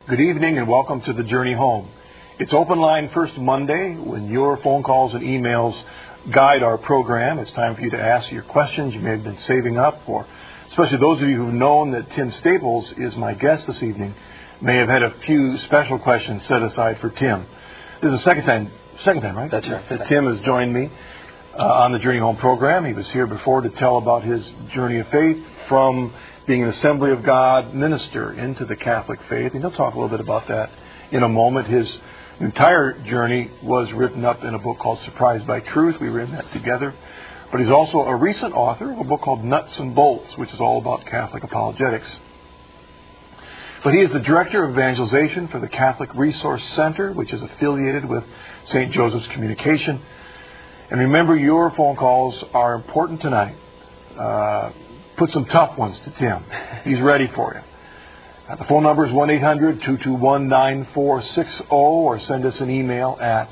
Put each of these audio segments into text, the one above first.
Good evening and welcome to the Journey Home. It's Open Line First Monday when your phone calls and emails guide our program. It's time for you to ask your questions you may have been saving up, or especially those of you who've known that Tim Staples is my guest this evening may have had a few special questions set aside for Tim. This is the second time, right? That's right. That Tim has joined me on the Journey Home program. He was here before to tell about his journey of faith from being an Assembly of God minister into the Catholic faith. And he'll talk a little bit about that in a moment. His entire journey was written up in a book called Surprised by Truth. We read that together. But he's also a recent author of a book called Nuts and Bolts, which is all about Catholic apologetics. But he is the Director of Evangelization for the Catholic Resource Center, which is affiliated with St. Joseph's Communication. And remember, your phone calls are important tonight. Put some tough ones to Tim. He's ready for you. The phone number is 1-800-221-9460, or send us an email at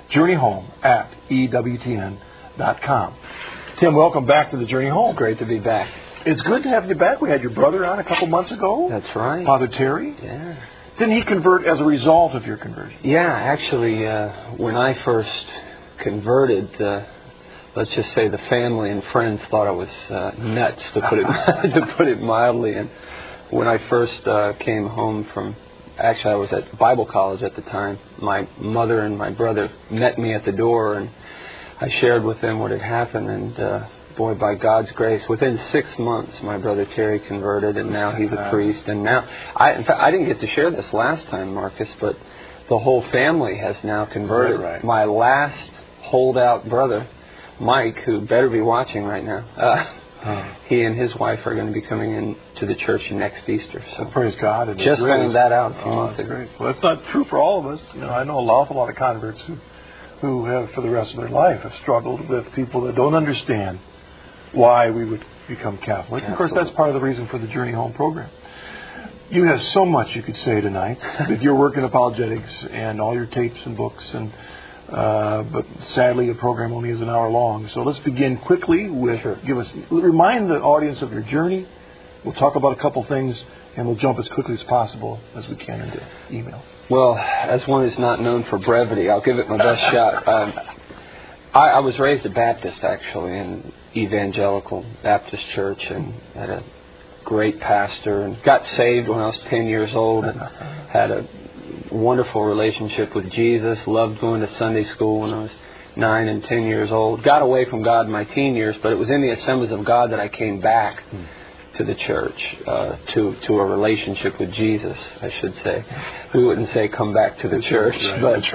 journeyhome@ewtn.com. Tim, welcome back to the Journey Home. It's great to be back. It's good to have you back. We had your brother on a couple months ago. That's right. Father Terry. Yeah. Didn't he convert as a result of your conversion? Yeah, actually, when I first converted, let's just say the family and friends thought I was nuts, to put it mildly. And when I first came home from, actually I was at Bible college at the time, my mother and my brother met me at the door, and I shared with them what had happened. And boy, by God's grace, within 6 months, my brother Terry converted, and now he's a priest. And now, in fact, I didn't get to share this last time, Marcus, but the whole family has now converted. Right? My last holdout brother, Mike, who better be watching right now, he and his wife are going to be coming in to the church next Easter. So praise God. And just found that out a few months ago. Great. Well, that's not true for all of us. You know, I know an awful lot of converts who have, for the rest of their life, have struggled with people that don't understand why we would become Catholic. Of course, that's part of the reason for the Journey Home program. You have so much you could say tonight with your work in apologetics and all your tapes and books, and but sadly the program only is an hour long. So let's begin quickly with remind the audience of your journey. We'll talk about a couple things, and we'll jump as quickly as possible as we can into emails. Well, as one is not known for brevity, I'll give it my best shot. I was raised a Baptist, actually, in Evangelical Baptist Church, and had a great pastor, and got saved when I was 10 years old, and had a wonderful relationship with Jesus. Loved going to Sunday school when I was 9 and 10 years old. Got away from God in my teen years, but it was in the Assemblies of God that I came back to the church, to a relationship with Jesus, I should say. We wouldn't say come back to the church, but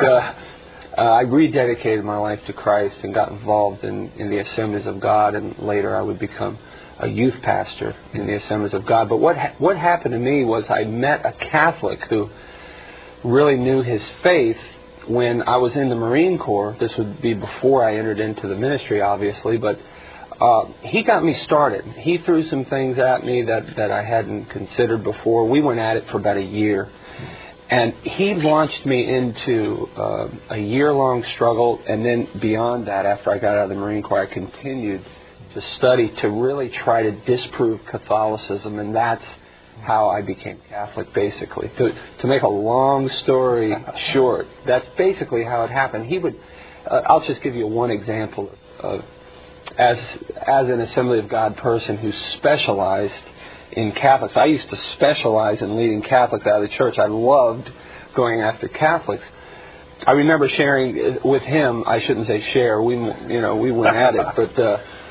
I rededicated my life to Christ and got involved in the Assemblies of God, and later I would become a youth pastor in the Assemblies of God. But what happened to me was I met a Catholic who really knew his faith when I was in the Marine Corps. This would be before I entered into the ministry, obviously, but he got me started. He threw some things at me that I hadn't considered before. We went at it for about a year. And he launched me into a year-long struggle, and then beyond that, after I got out of the Marine Corps, I continued to study to really try to disprove Catholicism, and that's how I became Catholic, basically. To make a long story short, that's basically how it happened. He would, I'll just give you one example of, as an Assembly of God person who specialized in Catholics. I used to specialize in leading Catholics out of the church. I loved going after Catholics. I remember sharing with him. I shouldn't say share. We went at it, but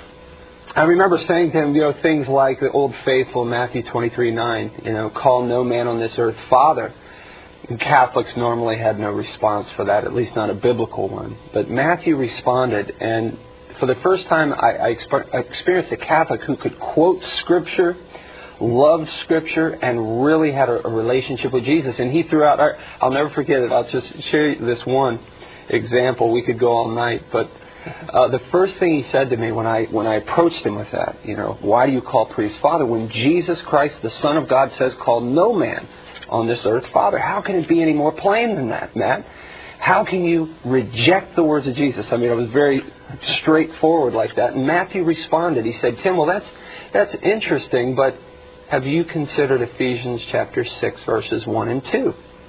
I remember saying to him, things like the Old Faithful, Matthew 23:9. Call no man on this earth Father. And Catholics normally had no response for that, at least not a biblical one. But Matthew responded, and for the first time, I experienced a Catholic who could quote Scripture, loved Scripture, and really had a relationship with Jesus. And he threw out, I'll never forget it, I'll just share this one example. We could go all night, but the first thing he said to me when I approached him with that, why do you call priests Father when Jesus Christ, the Son of God, says call no man on this earth Father? How can it be any more plain than that, Matt? How can you reject the words of Jesus? I mean, it was very straightforward like that. And Matthew responded. He said, Tim, well, that's interesting, but have you considered Ephesians chapter 6, verses 1 and 2?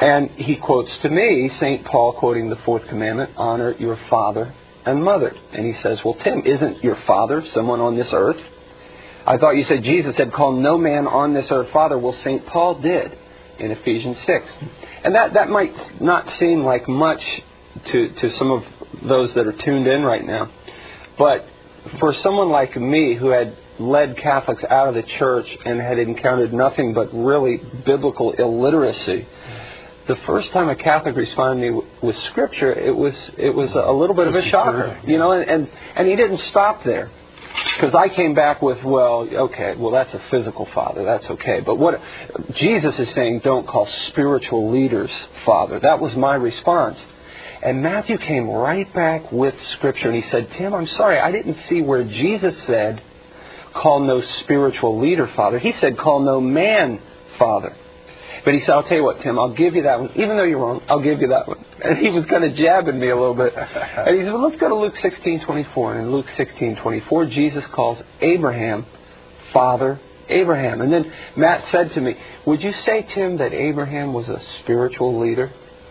And he quotes to me, St. Paul quoting the fourth commandment, honor your father and mother. And he says, well, Tim, isn't your father someone on this earth? I thought you said Jesus said, call no man on this earth father. Well, St. Paul did in Ephesians 6. And that might not seem like much to some of those that are tuned in right now. But for someone like me who had led Catholics out of the church and had encountered nothing but really biblical illiteracy, the first time a Catholic responded to me with Scripture, it was a little bit of a shocker, you know. And he didn't stop there, because I came back with, well, that's a physical father, that's okay. But what Jesus is saying, don't call spiritual leaders father. That was my response. And Matthew came right back with Scripture, and he said, Tim, I'm sorry, I didn't see where Jesus said, call no spiritual leader father. He said, call no man father. But he said, I'll tell you what, Tim, I'll give you that one. Even though you're wrong, I'll give you that one. And he was kind of jabbing me a little bit. And he said, well, let's go to Luke 16:24. And in Luke 16:24, Jesus calls Abraham Father Abraham. And then Matt said to me, would you say, Tim, that Abraham was a spiritual leader?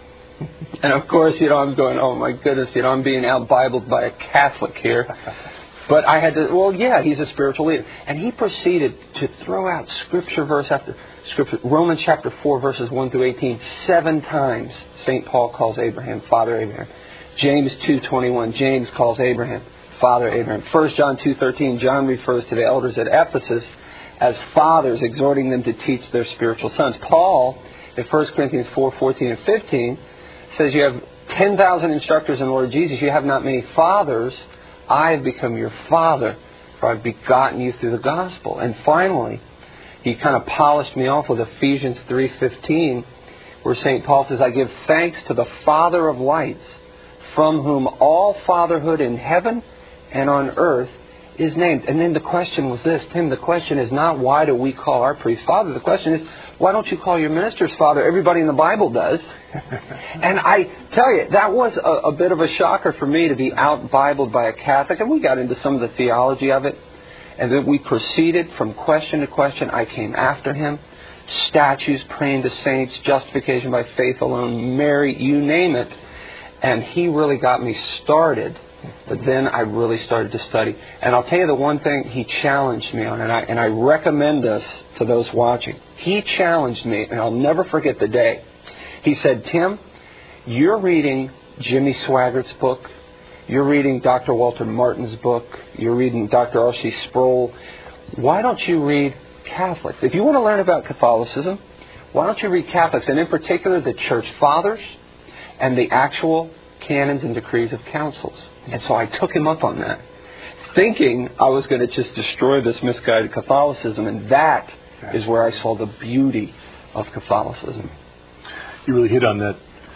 And of course, I'm going, oh my goodness, I'm being out-Bibled by a Catholic here. But I had to, well, yeah, he's a spiritual leader. And he proceeded to throw out Scripture verse after Scripture. Romans chapter 4, verses 1 through 18. 7 times St. Paul calls Abraham Father Abraham. James 2:21, James calls Abraham Father Abraham. 1 John 2:13, John refers to the elders at Ephesus as fathers, exhorting them to teach their spiritual sons. Paul, in 1 Corinthians 4:14 and 15, says you have 10,000 instructors in the Lord Jesus. You have not many fathers. I have become your father, for I've begotten you through the gospel. And finally, he kind of polished me off with Ephesians 3:15, where St. Paul says, I give thanks to the Father of lights, from whom all fatherhood in heaven and on earth is named. And then the question was this, Tim, the question is not why do we call our priest father? The question is, why don't you call your ministers father? Everybody in the Bible does. And I tell you, that was a bit of a shocker for me to be out-Bibled by a Catholic. And we got into some of the theology of it. And then we proceeded from question to question. I came after him. Statues, praying to saints, justification by faith alone, Mary, you name it. And he really got me started. But then I really started to study. And I'll tell you the one thing he challenged me on, and I recommend this to those watching. He challenged me, and I'll never forget the day. He said, Tim, you're reading Jimmy Swaggart's book. You're reading Dr. Walter Martin's book. You're reading Dr. R.C. Sproul. Why don't you read Catholics? If you want to learn about Catholicism, why don't you read Catholics? And in particular, the Church Fathers and the actual canons and decrees of councils. And so I took him up on that, thinking I was going to just destroy this misguided Catholicism. And that is where I saw the beauty of Catholicism. You really hit on that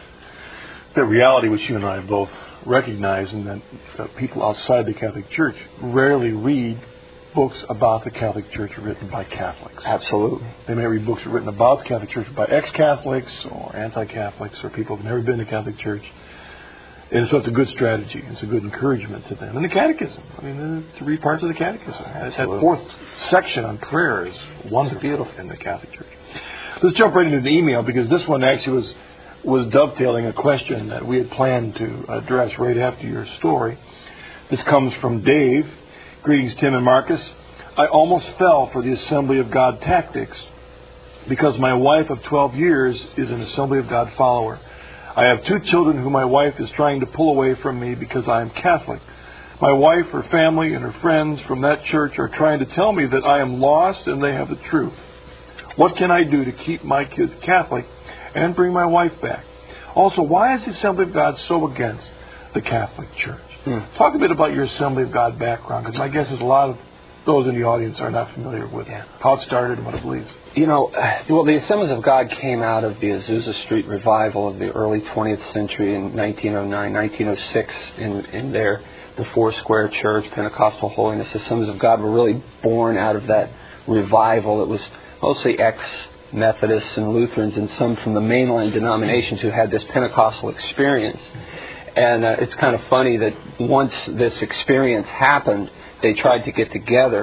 reality which you and I both recognize, and that people outside the Catholic Church rarely read books about the Catholic Church written by Catholics. Absolutely. They may read books written about the Catholic Church by ex-Catholics or anti-Catholics or people who have never been to the Catholic Church. And so it's a good strategy. It's a good encouragement to them. And the Catechism. I mean, to read parts of the Catechism. That 4th section on prayer is wonderful. Beautiful in the Catholic Church. Let's jump right into the email, because this one actually was dovetailing a question that we had planned to address right after your story. This comes from Dave. Greetings, Tim and Marcus. I almost fell for the Assembly of God tactics because my wife of 12 years is an Assembly of God follower. I have 2 children who my wife is trying to pull away from me because I am Catholic. My wife, her family, and her friends from that church are trying to tell me that I am lost and they have the truth. What can I do to keep my kids Catholic and bring my wife back? Also, why is the Assembly of God so against the Catholic Church? Talk a bit about your Assembly of God background, because my guess is a lot of those in the audience are not familiar with how it started and what it believes. The Assemblies of God came out of the Azusa Street revival of the early 20th century in 1909, 1906 in there. The Foursquare Church, Pentecostal Holiness Assemblies of God were really born out of that revival. It was mostly ex-Methodists and Lutherans and some from the mainline denominations who had this Pentecostal experience. And it's kind of funny that once this experience happened, they tried to get together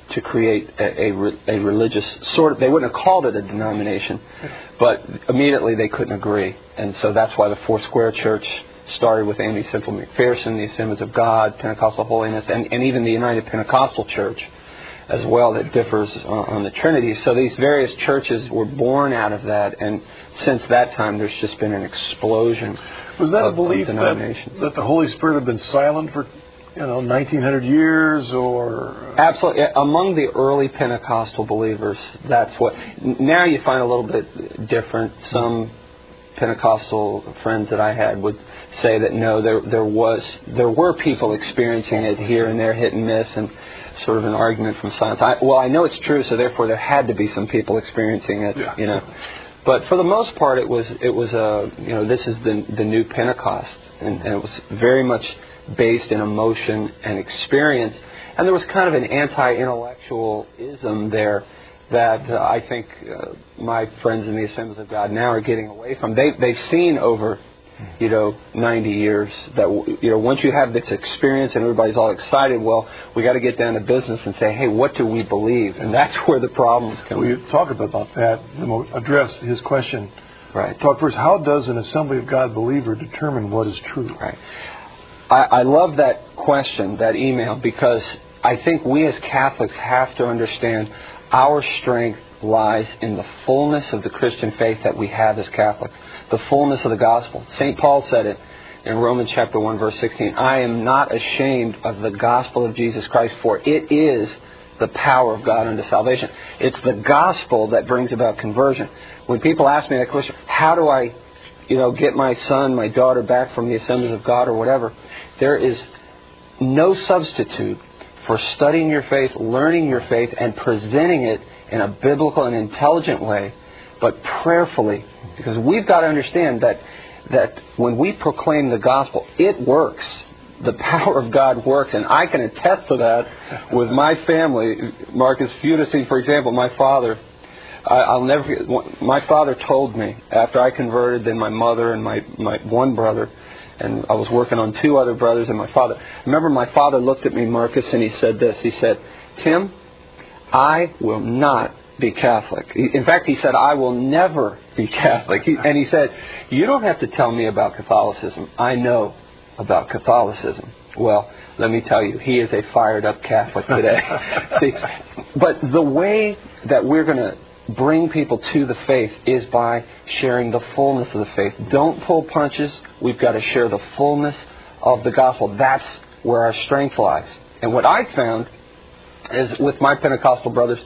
to create a religious sort of, they wouldn't have called it a denomination, but immediately they couldn't agree. And so that's why the Foursquare Church started with Amy Semple McPherson, the Assemblies of God, Pentecostal Holiness, and even the United Pentecostal Church as well, that differs on the Trinity. So these various churches were born out of that, and since that time there's just been an explosion. Was that of a belief that the Holy Spirit had been silent for 1900 years, or? Absolutely. Among the early Pentecostal believers, that's what. Now you find a little bit different. Some Pentecostal friends that I had would say that no, there were people experiencing it here and there, hit and miss, and sort of an argument from science. I know it's true, so therefore there had to be some people experiencing it. Yeah. But for the most part, it was this is the new Pentecost, and it was very much based in emotion and experience, and there was kind of an anti-intellectualism there that I think my friends in the Assemblies of God now are getting away from. They've seen over 90 years that once you have this experience and everybody's all excited, well, we got to get down to business and say, hey, what do we believe? And that's where the problems come. We talk about that, and we'll address his question. Right. Talk first. How does an Assembly of God believer determine what is true? Right. I love that question, that email, because I think we as Catholics have to understand our strength lies in the fullness of the Christian faith that we have as Catholics, the fullness of the gospel. St. Paul said it in Romans chapter 1, verse 16, I am not ashamed of the gospel of Jesus Christ, for it is the power of God unto salvation. It's the gospel that brings about conversion. When people ask me that question, how do I get my son, my daughter back from the Assemblies of God or whatever, there is no substitute for studying your faith, learning your faith, and presenting it in a biblical and intelligent way, but prayerfully. Because we've got to understand that when we proclaim the gospel, it works. The power of God works, and I can attest to that with my family. Marcus, for you to see, for example, my father, I'll never forget, my father told me, after I converted, then my mother and my one brother, and I was working on two other brothers and my father. I remember my father looked at me, Marcus, and he said this. He said, Tim, I will not be Catholic. In fact, he said, I will never be Catholic. And he said, you don't have to tell me about Catholicism. I know about Catholicism. Well, let me tell you, he is a fired up Catholic today. See, but the way that we're going to bring people to the faith is by sharing the fullness of the faith. Don't pull punches. We've got to share the fullness of the gospel. That's where our strength lies. And what I found is with my Pentecostal brothers,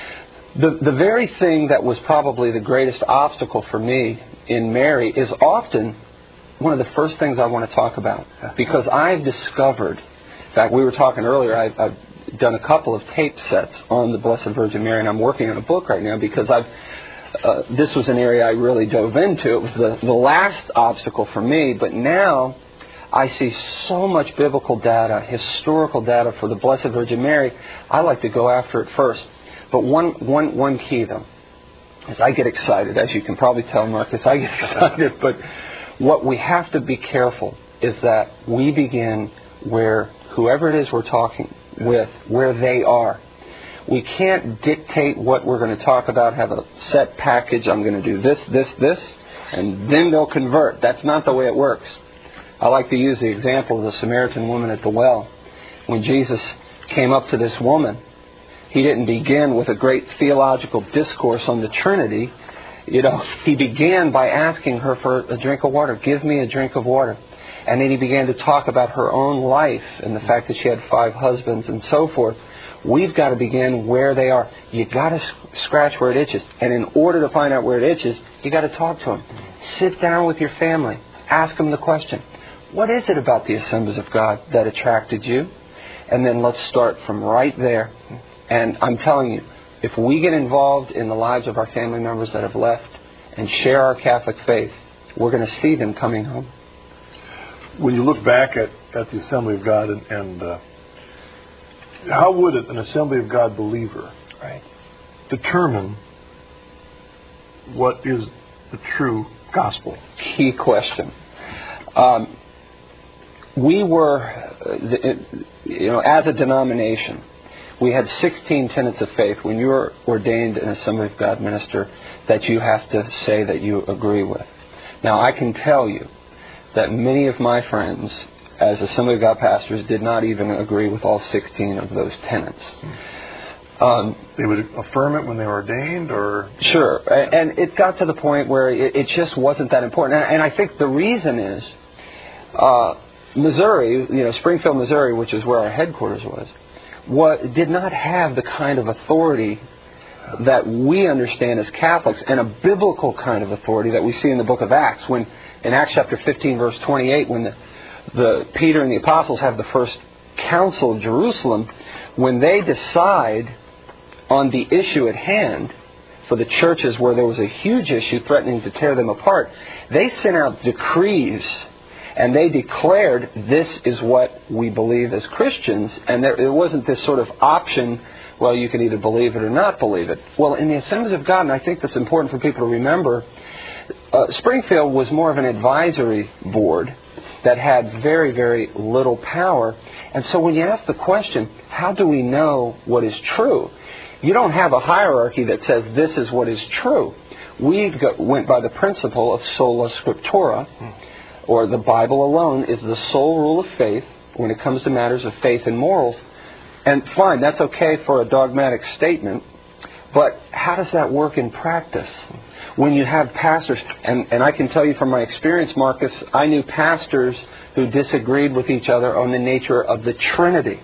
the very thing that was probably the greatest obstacle for me in Mary is often one of the first things I want to talk about. Because I've discovered, in fact, we were talking earlier, I've done a couple of tape sets on the Blessed Virgin Mary, and I'm working on a book right now because this was an area I really dove into. It was the last obstacle for me, but now I see so much biblical data, historical data for the Blessed Virgin Mary. I like to go after it first. But one key, though, is I get excited. As you can probably tell, Marcus, I get excited. But what we have to be careful is that we begin where whoever it is we're talking with, where they are. We can't dictate what we're going to talk about, have a set package. I'm going to do this, and then they'll convert. That's not the way it works. I like to use the example of the Samaritan woman at the well. When Jesus came up to this woman, He didn't begin with a great theological discourse on the Trinity. He began by asking her for a drink of water. Give me a drink of water. And then He began to talk about her own life and the fact that she had 5 husbands and so forth. We've got to begin where they are. You've got to scratch where it itches. And in order to find out where it itches, you've got to talk to them. Sit down with your family. Ask them the question. What is it about the Assemblies of God that attracted you? And then let's start from right there. And I'm telling you, if we get involved in the lives of our family members that have left and share our Catholic faith, we're going to see them coming home. When you look back at the Assembly of God and how would an Assembly of God believer determine what is the true gospel? Key question. We were, as a denomination, we had 16 tenets of faith when you are ordained an Assembly of God minister that you have to say that you agree with. Now, I can tell you that many of my friends, as Assembly of God pastors, did not even agree with all 16 of those tenets. They would affirm it when they were ordained, or? Sure. And it got to the point where it just wasn't that important. And I think the reason is Missouri, Springfield, Missouri, which is where our headquarters was, did not have the kind of authority that we understand as Catholics, and a biblical kind of authority that we see in the book of Acts. When in Acts chapter 15, verse 28, when the Peter and the apostles have the first council of Jerusalem, when they decide on the issue at hand for the churches where there was a huge issue threatening to tear them apart, they sent out decrees and they declared, this is what we believe as Christians. And it wasn't this sort of option, well, you can either believe it or not believe it. Well, in the Assemblies of God, and I think that's important for people to remember, Springfield was more of an advisory board that had very, very little power. And so when you ask the question, how do we know what is true? You don't have a hierarchy that says this is what is true. We went by the principle of sola scriptura, or the Bible alone is the sole rule of faith when it comes to matters of faith and morals. And fine, that's okay for a dogmatic statement, but how does that work in practice? When you have pastors, and I can tell you from my experience, Marcus, I knew pastors who disagreed with each other on the nature of the Trinity.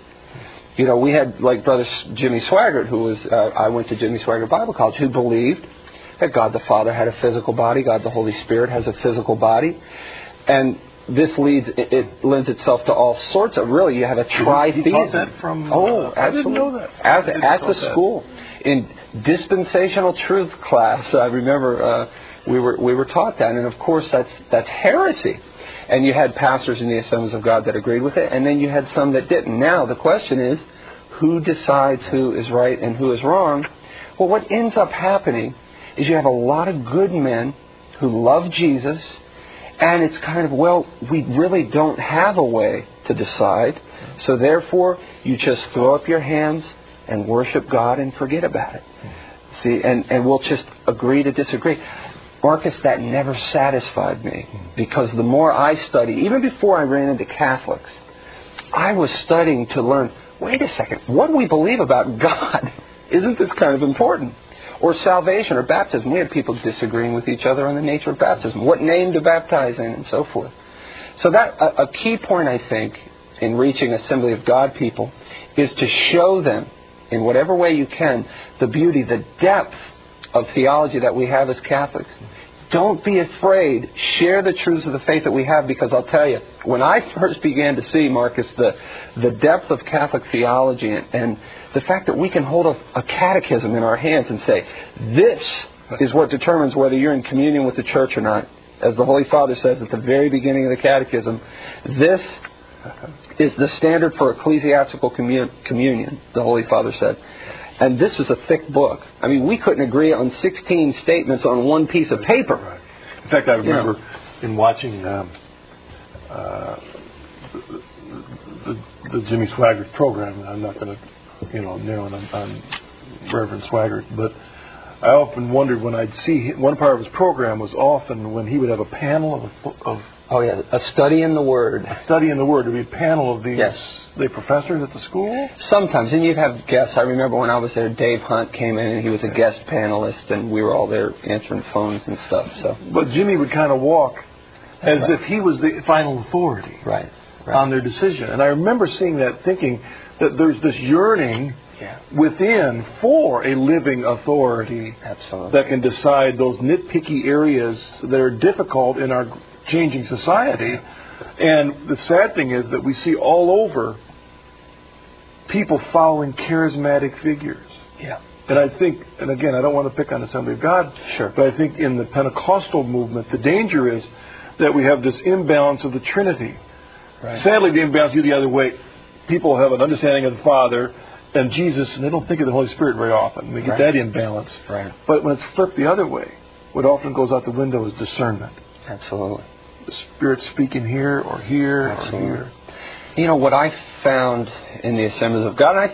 We had, like Brother Jimmy Swaggart, who was, I went to Jimmy Swaggart Bible College, who believed that God the Father had a physical body, God the Holy Spirit has a physical body. And this it lends itself to all sorts of, really, you have a tritheism. You taught that from... Oh, absolutely. I didn't know that. At the school. In dispensational truth class, I remember we were taught that. And of course, that's heresy. And you had pastors in the Assemblies of God that agreed with it, and then you had some that didn't. Now, the question is, who decides who is right and who is wrong? Well, what ends up happening is you have a lot of good men who love Jesus, and it's kind of, well, we really don't have a way to decide, so therefore you just throw up your hands and worship God and forget about it. See, and we'll just agree to disagree. Marcus, that never satisfied me, because the more I studied, even before I ran into Catholics, I was studying to learn, wait a second, what do we believe about God? Isn't this kind of important? Or salvation or baptism. We had people disagreeing with each other on the nature of baptism. What name to baptize in and so forth. So that a key point, I think, in reaching Assembly of God people is to show them, in whatever way you can, the beauty, the depth of theology that we have as Catholics. Don't be afraid. Share the truths of the faith that we have, because I'll tell you, when I first began to see, Marcus, the depth of Catholic theology and the fact that we can hold a catechism in our hands and say, this is what determines whether you're in communion with the church or not. As the Holy Father says at the very beginning of the catechism, this is the standard for ecclesiastical communion, the Holy Father said. And this is a thick book. I mean, we couldn't agree on 16 statements on one piece of paper. Right. In fact, I remember in watching the Jimmy Swaggart program, and I'm not going to, narrow in on Reverend Swaggart, but I often wondered when I'd see one part of his program was often when he would have a panel of a study in the Word. A study in the Word. There would be a panel of these yes. the professors at the school? Sometimes. And you'd have guests. I remember when I was there, Dave Hunt came in and he was a guest panelist, and we were all there answering phones and stuff. So, but Jimmy would kind of walk as if he was the final authority on their decision. And I remember seeing that, thinking that there's this yearning within for a living authority that can decide those nitpicky areas that are difficult in our changing society. And the sad thing is that we see all over people following charismatic figures. Yeah. And I think, and again, I don't want to pick on Assembly of God, but I think in the Pentecostal movement, the danger is that we have this imbalance of the Trinity. Right. Sadly, the imbalance is the other way. People have an understanding of the Father and Jesus, and they don't think of the Holy Spirit very often. We get that imbalance. Right. But when it's flipped the other way, what often goes out the window is discernment. Absolutely. The Spirit speaking here or here or here. You know, what I found in the Assemblies of God, and I think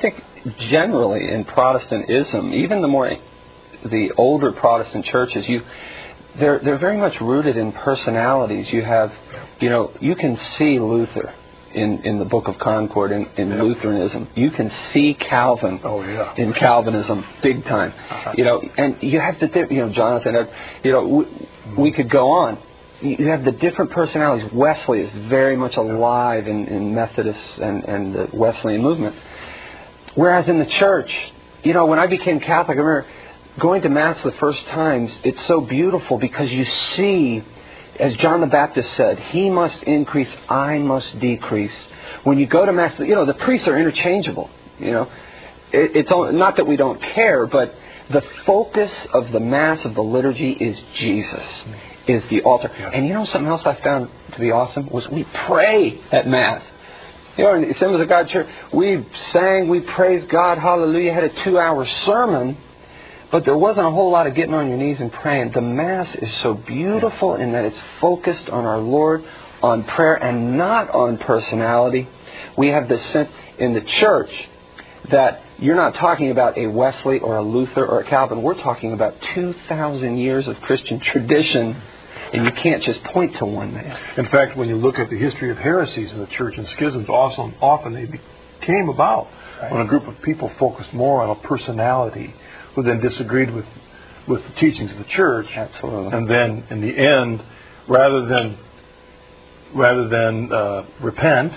generally in Protestantism, even the older Protestant churches, they're very much rooted in personalities. You have, you can see Luther in the Book of Concord in Lutheranism. You can see Calvin in Calvinism big time. And you have Jonathan. We could go on. You have the different personalities. Wesley is very much alive in Methodists and the Wesleyan movement. Whereas in the church, when I became Catholic, I remember going to Mass the first times, it's so beautiful because you see, as John the Baptist said, he must increase, I must decrease. When you go to Mass, the priests are interchangeable. It's not that we don't care, but the focus of the Mass, of the liturgy, is Jesus, is the altar. Yeah. And something else I found to be awesome was we pray at Mass. In the Assemblies of God Church, we sang, we praised God, hallelujah, had a 2-hour sermon, but there wasn't a whole lot of getting on your knees and praying. The Mass is so beautiful in that it's focused on our Lord, on prayer, and not on personality. We have this sense in the church that you're not talking about a Wesley or a Luther or a Calvin. We're talking about 2,000 years of Christian tradition, and you can't just point to one man. In fact, when you look at the history of heresies in the church and schisms, often they came about when a group of people focused more on a personality who then disagreed with the teachings of the church. Absolutely. And then, in the end, rather than repent,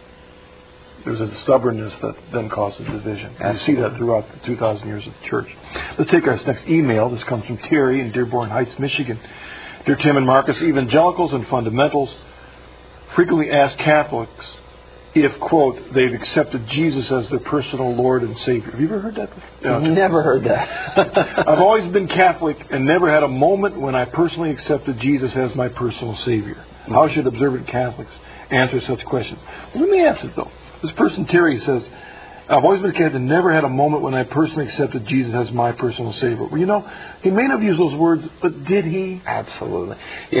there's a stubbornness that then causes division. And you see that throughout the 2,000 years of the church. Let's take our next email. This comes from Terry in Dearborn Heights, Michigan. Dear Tim and Marcus, evangelicals and fundamentals frequently ask Catholics if, quote, they've accepted Jesus as their personal Lord and Savior. Have you ever heard that? Never heard that. I've always been Catholic and never had a moment when I personally accepted Jesus as my personal Savior. How should observant Catholics answer such questions? Well, let me answer it, though. This person, Terry, says, I've always been a Catholic and never had a moment when I personally accepted Jesus as my personal Savior. Well, he may not have used those words, but did he? Absolutely.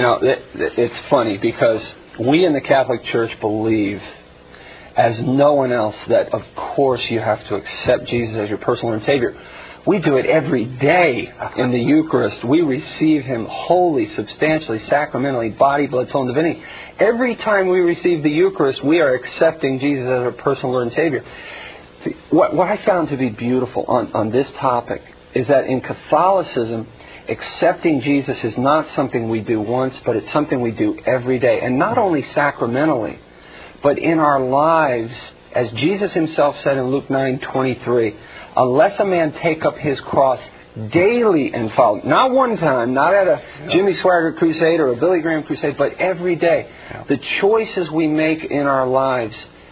It's funny because we in the Catholic Church believe, as no one else, that of course you have to accept Jesus as your personal Lord and Savior. We do it every day in the Eucharist. We receive Him wholly, substantially, sacramentally, body, blood, soul, and divinity. Every time we receive the Eucharist, we are accepting Jesus as our personal Lord and Savior. See, what I found to be beautiful on this topic is that in Catholicism, accepting Jesus is not something we do once, but it's something we do every day. And not only sacramentally, but in our lives, as Jesus Himself said in Luke 9:23, unless a man take up his cross daily and follow, not one time, not at a Jimmy Swaggart crusade or a Billy Graham crusade, but every day. Yeah. The choices we make in our lives,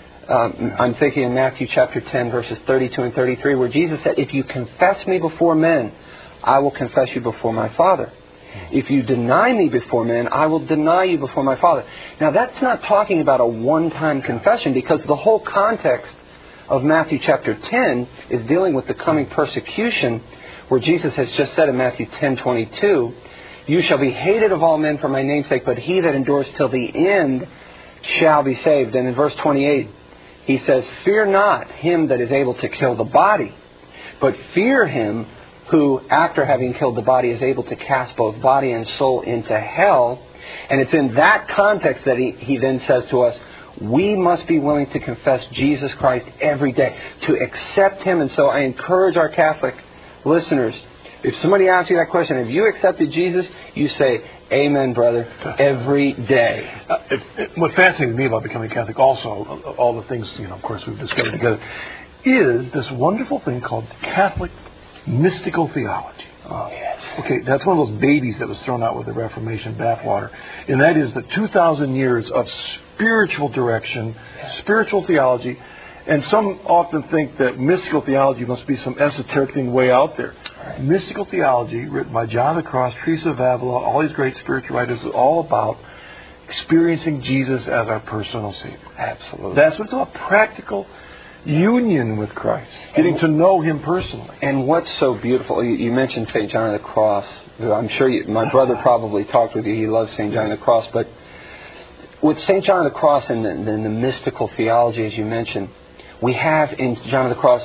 I'm thinking in Matthew chapter 10, verses 32 and 33, where Jesus said, if you confess me before men, I will confess you before my Father. If you deny me before men, I will deny you before my Father. Now, that's not talking about a one-time confession, because the whole context of Matthew chapter 10 is dealing with the coming persecution, where Jesus has just said in Matthew 10:22, you shall be hated of all men for my name's sake, but he that endures till the end shall be saved. And in verse 28, he says, fear not him that is able to kill the body, but fear him who, after having killed the body, is able to cast both body and soul into hell. And it's in that context that he then says to us, we must be willing to confess Jesus Christ every day, to accept Him. And so I encourage our Catholic listeners, if somebody asks you that question, have you accepted Jesus? You say, amen, brother, every day. What fascinates me about becoming Catholic also, all the things, of course, we've discovered together, is this wonderful thing called Catholic mystical theology. Oh, yes. Okay, that's one of those babies that was thrown out with the Reformation bathwater. And that is the 2,000 years of spiritual direction, spiritual theology. And some often think that mystical theology must be some esoteric thing way out there. Right. Mystical theology, written by John the Cross, Teresa of Avila, all these great spiritual writers, is all about experiencing Jesus as our personal Savior. Absolutely. That's what it's about, practical union with Christ, getting to know Him personally. And what's so beautiful, you mentioned St. John of the Cross. I'm sure my brother probably talked with you. He loves St. John of the Cross. But with St. John of the Cross and the mystical theology, as you mentioned, we have in John of the Cross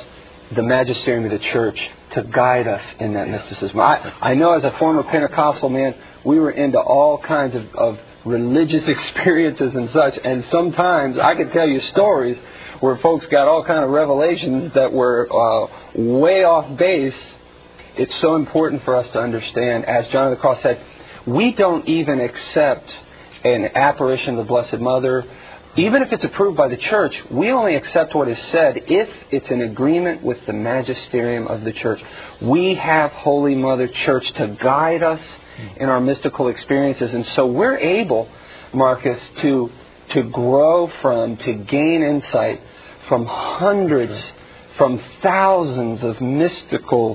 the magisterium of the church to guide us in that mysticism. I know as a former Pentecostal man, we were into all kinds of religious experiences and such, and sometimes I could tell you stories where folks got all kind of revelations that were way off base. It's so important for us to understand, as John of the Cross said, we don't even accept an apparition of the Blessed Mother. Even if it's approved by the church, we only accept what is said if it's in agreement with the magisterium of the church. We have Holy Mother Church to guide us in our mystical experiences. And so we're able, Marcus, to grow from, to gain insight from hundreds, from thousands of mystical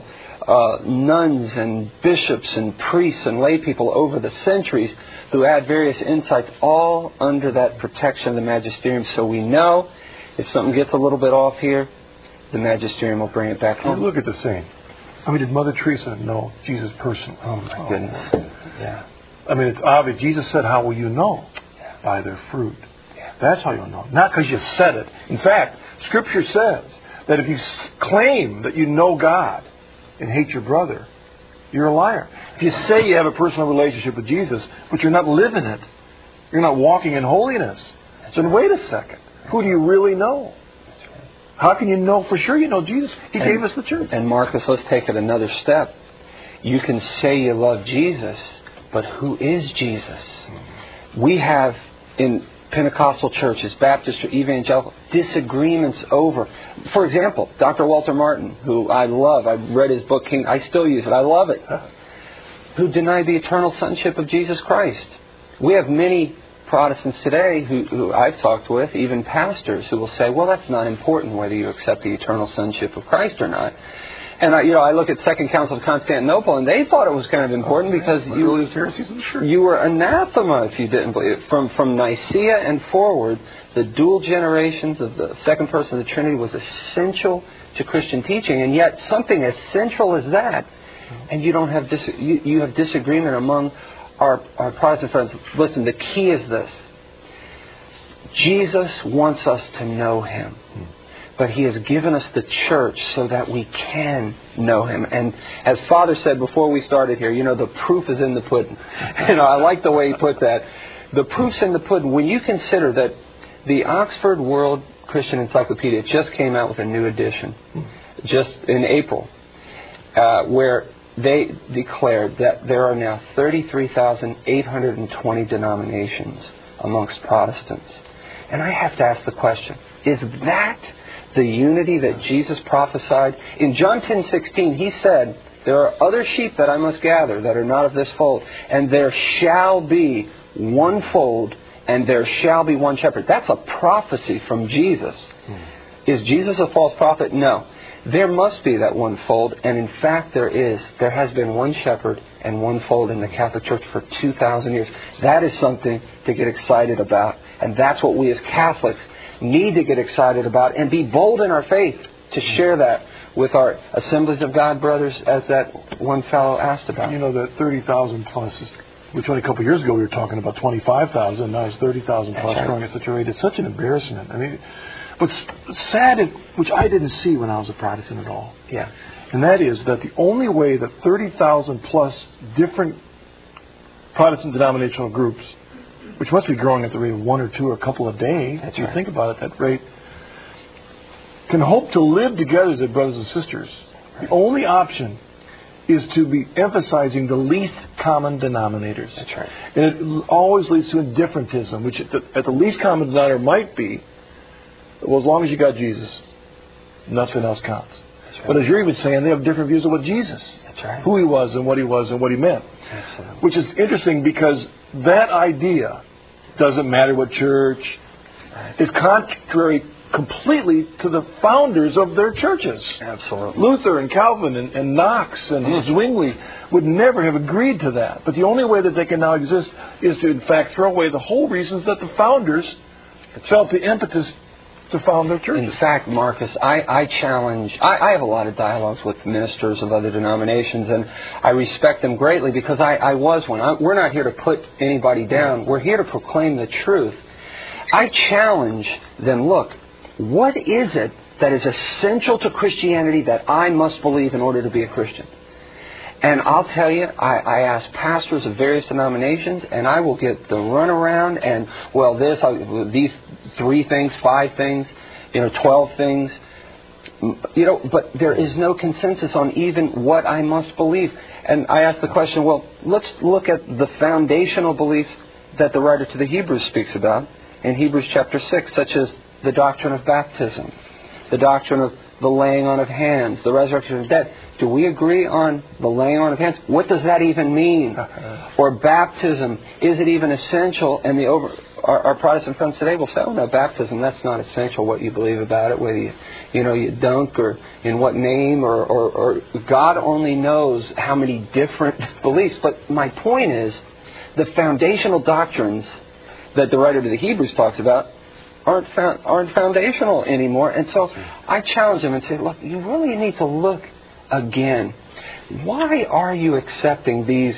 nuns and bishops and priests and lay people over the centuries who add various insights, all under that protection of the magisterium. So we know if something gets a little bit off here, the magisterium will bring it back home. Look at the saints. I mean, did Mother Teresa know Jesus personally? Oh my goodness. Yeah. I mean, it's obvious. Jesus said, "How will you know? By their fruit." Yeah. That's how you'll know. Not because you said it. In fact, Scripture says that if you claim that you know God and hate your brother, you're a liar. If you say you have a personal relationship with Jesus, but you're not living it, you're not walking in holiness, then wait a second. Who do you really know? How can you know for sure you know Jesus? He gave us the church. And Marcus, let's take it another step. You can say you love Jesus, but who is Jesus? We have in Pentecostal churches, Baptist or Evangelical, disagreements over. For example, Dr. Walter Martin, who I love. I've read his book, King. I still use it. I love it. Who denied the eternal sonship of Jesus Christ. We have many Protestants today who I've talked with, even pastors, who will say, well, that's not important whether you accept the eternal sonship of Christ or not. And I look at Second Council of Constantinople, and they thought it was kind of important because you were anathema if you didn't believe it. From Nicaea and forward, the dual generations of the second person of the Trinity was essential to Christian teaching, and yet something as central as that, and you don't have you have disagreement among our Protestant friends. Listen, the key is this: Jesus wants us to know Him. But He has given us the church so that we can know Him. And as Father said before we started here, the proof is in the pudding. I like the way he put that. The proof's in the pudding. When you consider that the Oxford World Christian Encyclopedia just came out with a new edition, just in April, where they declared that there are now 33,820 denominations amongst Protestants. And I have to ask the question, is that the unity that Jesus prophesied? In John 10:16, He said, there are other sheep that I must gather that are not of this fold, and there shall be one fold, and there shall be one shepherd. That's a prophecy from Jesus. Is Jesus a false prophet? No. There must be that one fold, and in fact there is. There has been one shepherd and one fold in the Catholic Church for 2,000 years. That is something to get excited about, and that's what we as Catholics need to get excited about and be bold in our faith to share that with our Assemblies of God brothers, as that one fellow asked about. That 30,000 plus, which only a couple of years ago we were talking about 25,000, now it's 30,000 plus, growing at such a rate. It's such an embarrassment. I mean, what's sad, which I didn't see when I was a Protestant at all, and that is that the only way that 30,000 plus different Protestant denominational groups, which must be growing at the rate of one or two or a couple a day, if you think about it, that rate, can hope to live together as brothers and sisters. The only option is to be emphasizing the least common denominators. That's right. And it always leads to indifferentism, which at the least common denominator might be, well, as long as you got Jesus, nothing else counts. That's right. But as you're even saying, they have different views of what Jesus, who He was and what He meant. Absolutely. Which is interesting because that idea, doesn't matter what church, is contrary completely to the founders of their churches. Absolutely. Luther and Calvin and Knox and Zwingli would never have agreed to that. But the only way that they can now exist is to, in fact, throw away the whole reasons that the founders felt the impetus to found their churches. In fact, Marcus, I challenge... I have a lot of dialogues with ministers of other denominations, and I respect them greatly because I was one. We're not here to put anybody down. We're here to proclaim the truth. I challenge them, look, what is it that is essential to Christianity that I must believe in order to be a Christian. And I'll tell you, I ask pastors of various denominations, and I will get the runaround and, these 3 things, 5 things, 12 things. But there is no consensus on even what I must believe. And I ask the question, let's look at the foundational beliefs that the writer to the Hebrews speaks about in Hebrews chapter 6, such as the doctrine of baptism, the doctrine of the laying on of hands, the resurrection of the dead. Do we agree on the laying on of hands? What does that even mean? Or baptism, is it even essential? And our Protestant friends today will say, oh no, baptism, that's not essential, what you believe about it, whether you dunk or in what name, or God only knows how many different beliefs. But my point is, the foundational doctrines that the writer to the Hebrews talks about aren't foundational anymore. And so I challenge them and say, look, you really need to look again. Why are you accepting these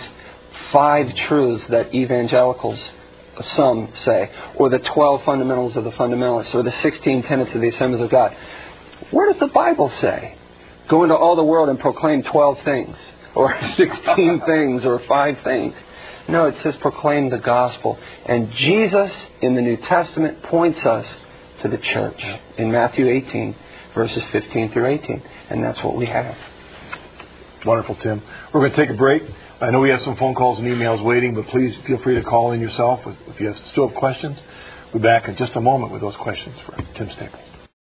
5 truths that evangelicals, some say, or the 12 fundamentals of the fundamentalists, or the 16 tenets of the Assemblies of God? Where does the Bible say? Go into all the world and proclaim 12 things, or 16 things, or 5 things. No, it says proclaim the gospel. And Jesus in the New Testament points us to the church in Matthew 18, verses 15 through 18. And that's what we have. Wonderful, Tim. We're going to take a break. I know we have some phone calls and emails waiting, but please feel free to call in yourself if you still have questions. We'll be back in just a moment with those questions for Tim Staples.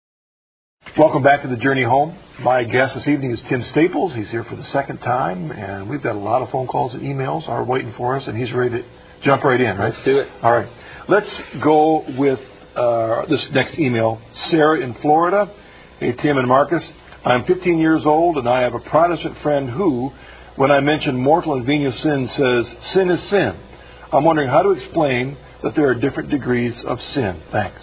Welcome back to the Journey Home. My guest this evening is Tim Staples. He's here for the second time, and we've got a lot of phone calls and emails are waiting for us, and he's ready to jump right in, right? Let's do it. All right. Let's go with this next email. Sarah in Florida. Hey, Tim and Marcus. I'm 15 years old, and I have a Protestant friend who, when I mention mortal and venial sin, says, sin is sin. I'm wondering how to explain that there are different degrees of sin. Thanks.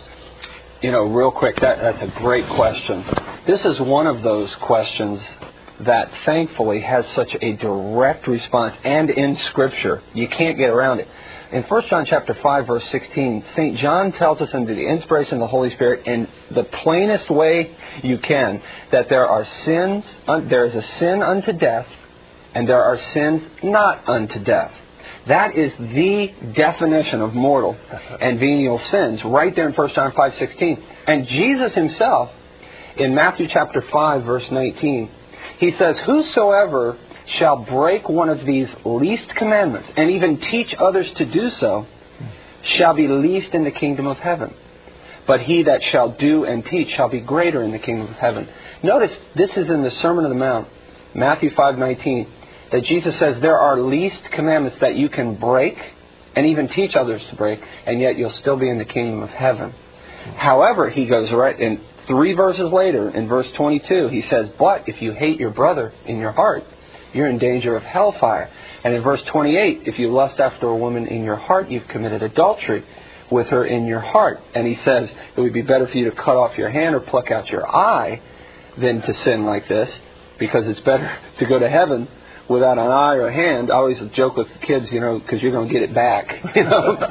Real quick, that's a great question. This is one of those questions that thankfully has such a direct response, and in Scripture. You can't get around it. In 1 John chapter 5, verse 16, St. John tells us under the inspiration of the Holy Spirit in the plainest way you can that there are sins, there is a sin unto death, and there are sins not unto death. That is the definition of mortal and venial sins, right there in 1 John 5:16. And Jesus himself, in Matthew chapter 5, verse 19, he says, whosoever shall break one of these least commandments, and even teach others to do so, shall be least in the kingdom of heaven. But he that shall do and teach shall be greater in the kingdom of heaven. Notice, this is in the Sermon on the Mount, Matthew 5:19. That Jesus says there are least commandments that you can break and even teach others to break, and yet you'll still be in the kingdom of heaven. However, he goes right in 3 verses later, in verse 22, he says, but if you hate your brother in your heart, you're in danger of hellfire. And in verse 28, if you lust after a woman in your heart, you've committed adultery with her in your heart. And he says it would be better for you to cut off your hand or pluck out your eye than to sin like this, because it's better to go to heaven without an eye or a hand. I always joke with the kids, because you're going to get it back, But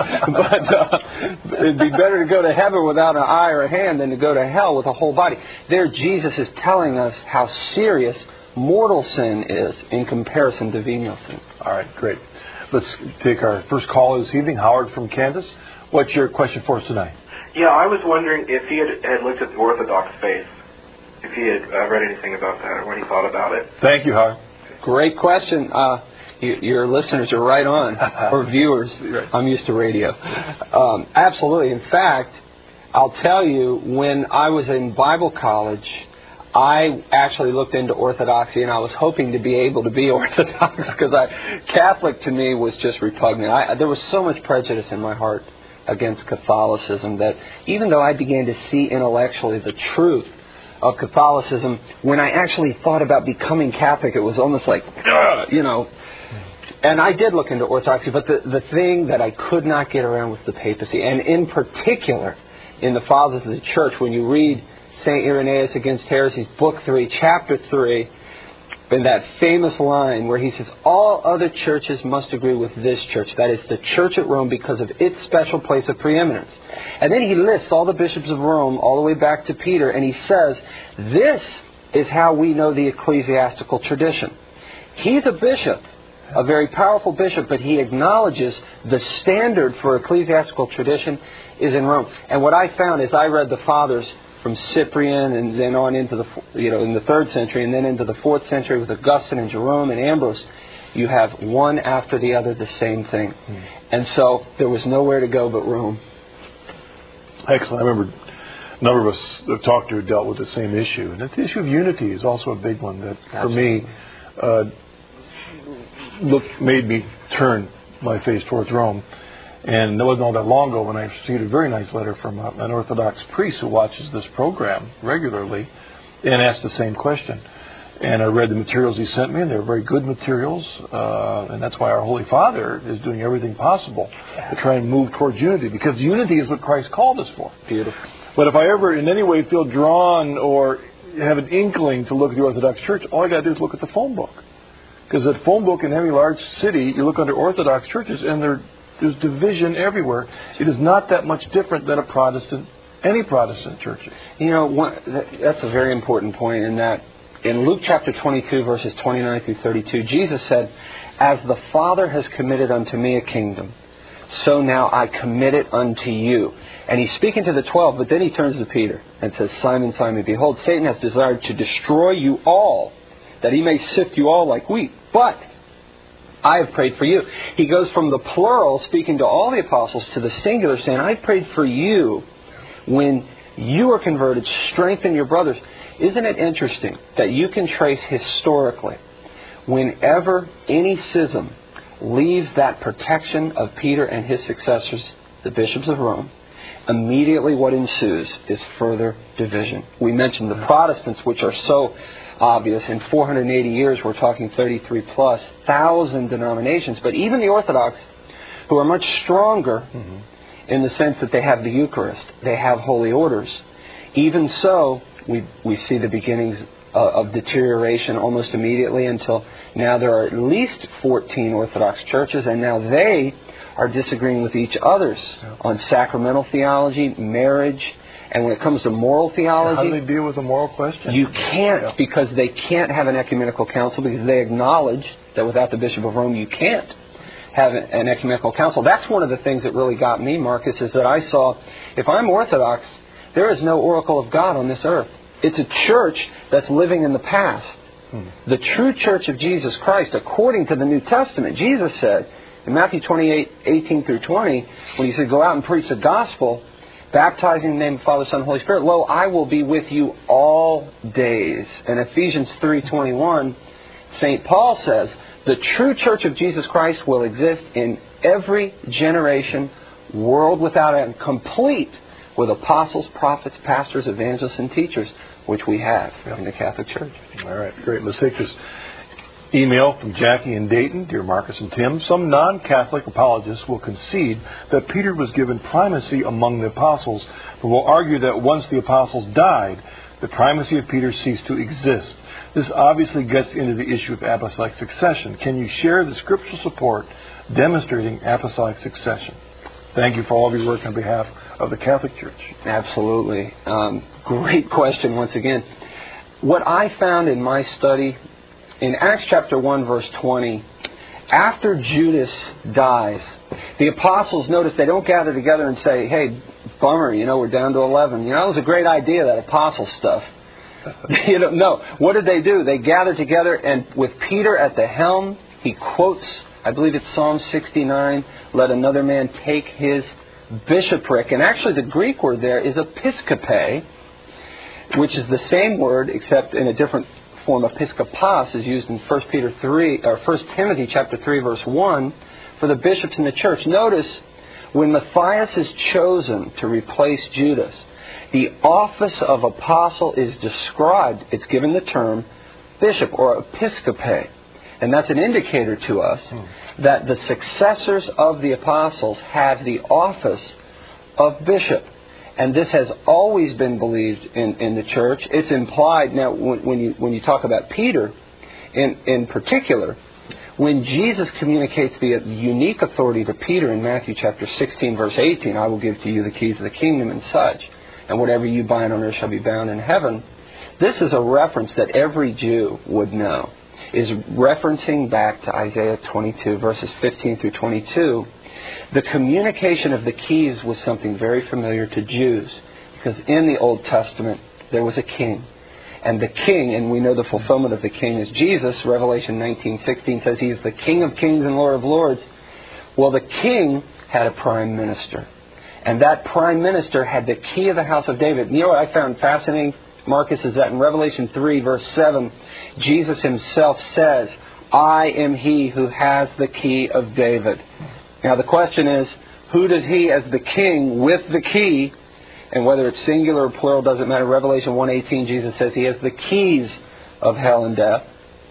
it'd be better to go to heaven without an eye or a hand than to go to hell with a whole body. There, Jesus is telling us how serious mortal sin is in comparison to venial sin. All right, great. Let's take our first call this evening. Howard from Kansas. What's your question for us tonight? Yeah, I was wondering if he had looked at the Orthodox faith, if he had read anything about that or what he thought about it. Thank you, Howard. Great question. Your listeners are right on, or viewers. I'm used to radio. Absolutely. In fact, I'll tell you, when I was in Bible college, I actually looked into Orthodoxy, and I was hoping to be able to be Orthodox, because Catholic to me was just repugnant. There was so much prejudice in my heart against Catholicism that even though I began to see intellectually the truth of Catholicism, when I actually thought about becoming Catholic, it was almost like, And I did look into Orthodoxy, but the thing that I could not get around was the papacy. And in particular, in the Fathers of the Church, when you read St. Irenaeus Against Heresies, Book 3, Chapter 3, in that famous line where he says, all other churches must agree with this church. That is the church at Rome because of its special place of preeminence. And then he lists all the bishops of Rome all the way back to Peter, and he says, this is how we know the ecclesiastical tradition. He's a bishop, a very powerful bishop, but he acknowledges the standard for ecclesiastical tradition is in Rome. And what I found is I read the fathers from Cyprian and then on into in the 3rd century and then into the 4th century with Augustine and Jerome and Ambrose. You have one after the other the same thing. And so there was nowhere to go but Rome. Excellent. I remember a number of us have talked to who dealt with the same issue. And the issue of unity is also a big one that, for me, made me turn my face towards Rome. And it wasn't all that long ago when I received a very nice letter from an Orthodox priest who watches this program regularly and asked the same question. And I read the materials he sent me, and they're very good materials. And that's why our Holy Father is doing everything possible to try and move towards unity, because unity is what Christ called us for. Beautiful. But if I ever in any way feel drawn or have an inkling to look at the Orthodox Church, all I got to do is look at the phone book. Because that phone book in every large city, you look under Orthodox churches, and there's division everywhere. It is not that much different than any Protestant churches. You know, that's a very important point in that in Luke chapter 22, verses 29 through 32, Jesus said, as the Father has committed unto me a kingdom, so now I commit it unto you. And he's speaking to the 12, but then he turns to Peter and says, Simon, Simon, behold, Satan has desired to destroy you all, that he may sift you all like wheat. But I have prayed for you. He goes from the plural, speaking to all the apostles, to the singular, saying, I prayed for you when you are converted. Strengthen your brothers. Isn't it interesting that you can trace historically, whenever any schism leaves that protection of Peter and his successors, the bishops of Rome, immediately what ensues is further division. We mentioned the Protestants, which are so obvious. In 480 years, we're talking 33,000+ denominations. But even the Orthodox, who are much stronger in the sense that they have the Eucharist, they have holy orders. Even so, we see the beginnings of deterioration almost immediately until now there are at least 14 Orthodox churches, and now they are disagreeing with each other on sacramental theology, marriage, and when it comes to moral theology... How do they deal with the moral question? You can't, because they can't have an ecumenical council, because they acknowledge that without the Bishop of Rome you can't have an ecumenical council. That's one of the things that really got me, Marcus, is that I saw, if I'm Orthodox, there is no oracle of God on this earth. It's a church that's living in the past. The true church of Jesus Christ, according to the New Testament, Jesus said in Matthew 28:18 through 20, when he said, go out and preach the gospel, baptizing in the name of the Father, Son, and Holy Spirit, lo, I will be with you all days. And Ephesians 3:21, St. Paul says, the true church of Jesus Christ will exist in every generation, world without end, complete with apostles, prophets, pastors, evangelists, and teachers, which we have in the Catholic Church. All right, great. Let's take this email from Jackie in Dayton. Dear Marcus and Tim, some non-Catholic apologists will concede that Peter was given primacy among the apostles, but will argue that once the apostles died, the primacy of Peter ceased to exist. This obviously gets into the issue of apostolic succession. Can you share the scriptural support demonstrating apostolic succession? Thank you for all of your work on behalf of the Catholic Church. Absolutely. Great question once again. What I found in my study, in Acts chapter 1, verse 20, after Judas dies, the apostles, notice they don't gather together and say, hey, bummer, we're down to 11. That was a great idea, that apostle stuff. No. What did they do? They gathered together, and with Peter at the helm, he quotes, I believe it's Psalm 69, let another man take his bishopric. And actually the Greek word there is episkope, which is the same word except in a different form. Episkopos is used in 1 Timothy chapter 3 verse 1 for the bishops in the church. Notice when Matthias is chosen to replace Judas, the office of apostle is described. It's given the term bishop or episkope. And that's an indicator to us that the successors of the apostles have the office of bishop. And this has always been believed in the church. It's implied now when you talk about Peter, In particular, when Jesus communicates the unique authority to Peter in Matthew chapter 16, verse 18, I will give to you the keys of the kingdom and such, and whatever you bind on earth shall be bound in heaven. This is a reference that every Jew would know, is referencing back to Isaiah 22, verses 15 through 22. The communication of the keys was something very familiar to Jews, because in the Old Testament there was a king. And the king, and we know the fulfillment of the king is Jesus. Revelation 19:16 says he is the King of kings and Lord of lords. Well, the king had a prime minister. And that prime minister had the key of the house of David. You know what I found fascinating, Marcus, is that in Revelation 3, verse 7, Jesus himself says, I am he who has the key of David. Now the question is, who does he as the king with the key? And whether it's singular or plural doesn't matter. Revelation 1:18, Jesus says he has the keys of hell and death.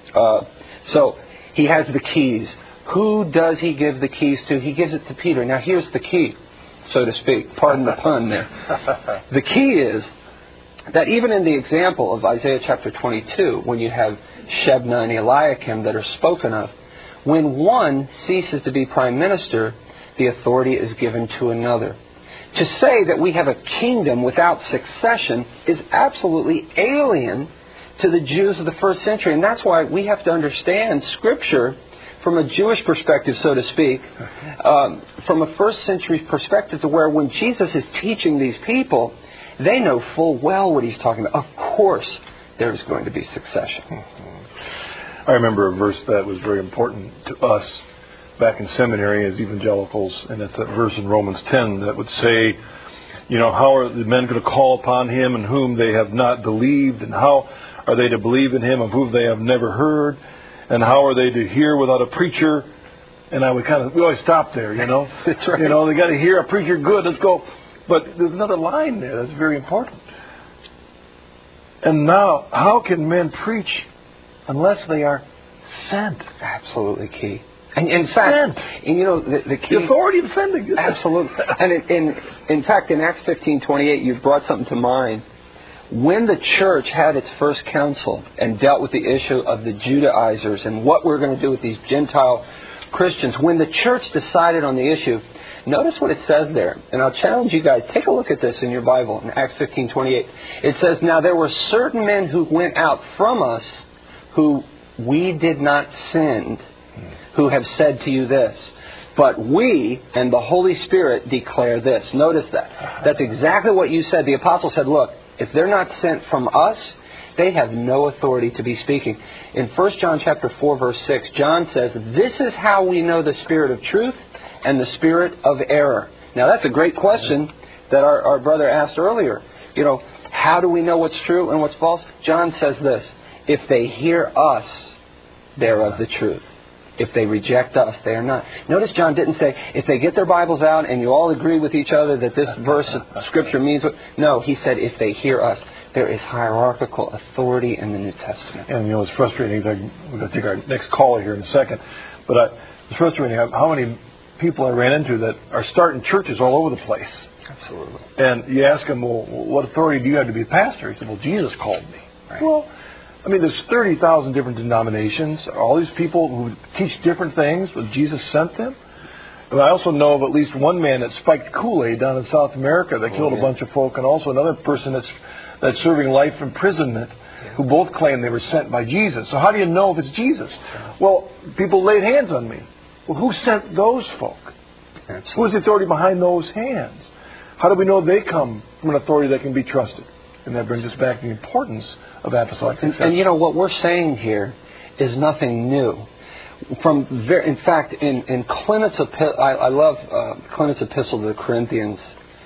So he has the keys. Who does he give the keys to? He gives it to Peter. Now here's the key, so to speak. Pardon the pun there. The key is that even in the example of Isaiah chapter 22, when you have Shebna and Eliakim that are spoken of, when one ceases to be prime minister, the authority is given to another. To say that we have a kingdom without succession is absolutely alien to the Jews of the first century. And that's why we have to understand Scripture from a Jewish perspective, so to speak, from a first century perspective, to where when Jesus is teaching these people, they know full well what he's talking about. Of course, there's going to be succession. I remember a verse that was very important to us back in seminary as evangelicals, and it's that verse in Romans 10 that would say, you know, how are the men going to call upon him in whom they have not believed, and how are they to believe in him of whom they have never heard, and how are they to hear without a preacher? And we always stop there, you know. That's right. You know, they got to hear a preacher, good, let's go. But there's another line there that's very important. And now, how can men preach unless they are sent? Absolutely key. And in fact, and you know, the key... The authority of sending. Absolutely. And in fact, in Acts 15:28, you've brought something to mind. When the church had its first council and dealt with the issue of the Judaizers and what we're going to do with these Gentile Christians, when the church decided on the issue, notice what it says there. And I'll challenge you guys, take a look at this in your Bible, in Acts 15:28. It says, now there were certain men who went out from us who we did not send, who have said to you this, but we and the Holy Spirit declare this. Notice that. That's exactly what you said. The apostle said, look, if they're not sent from us, they have no authority to be speaking. In 1 John chapter 4, verse 6, John says, this is how we know the spirit of truth and the spirit of error. Now that's a great question that our brother asked earlier. You know, how do we know what's true and what's false? John says this, if they hear us, they're of the truth. If they reject us, they are not. Notice John didn't say, if they get their Bibles out and you all agree with each other that this verse of Scripture means what... No, he said, if they hear us. There is hierarchical authority in the New Testament. And you know, it's frustrating. We're going to take our next call here in a second. But it's frustrating how many people I ran into that are starting churches all over the place. Absolutely. And you ask them, well, what authority do you have to be a pastor? He said, well, Jesus called me. Right. Well, I mean, there's 30,000 different denominations. All these people who teach different things, but Jesus sent them. And I also know of at least one man that spiked Kool-Aid down in South America that killed a bunch of folk, and also another person that's serving life imprisonment, who both claim they were sent by Jesus. So how do you know if it's Jesus? Well, people laid hands on me. Well, who sent those folk? Absolutely. Who is the authority behind those hands? How do we know they come from an authority that can be trusted? And that brings us back to the importance of apostolic succession. And you know, what we're saying here is nothing new. In fact, in Clement's epistle, I love Clement's epistle to the Corinthians,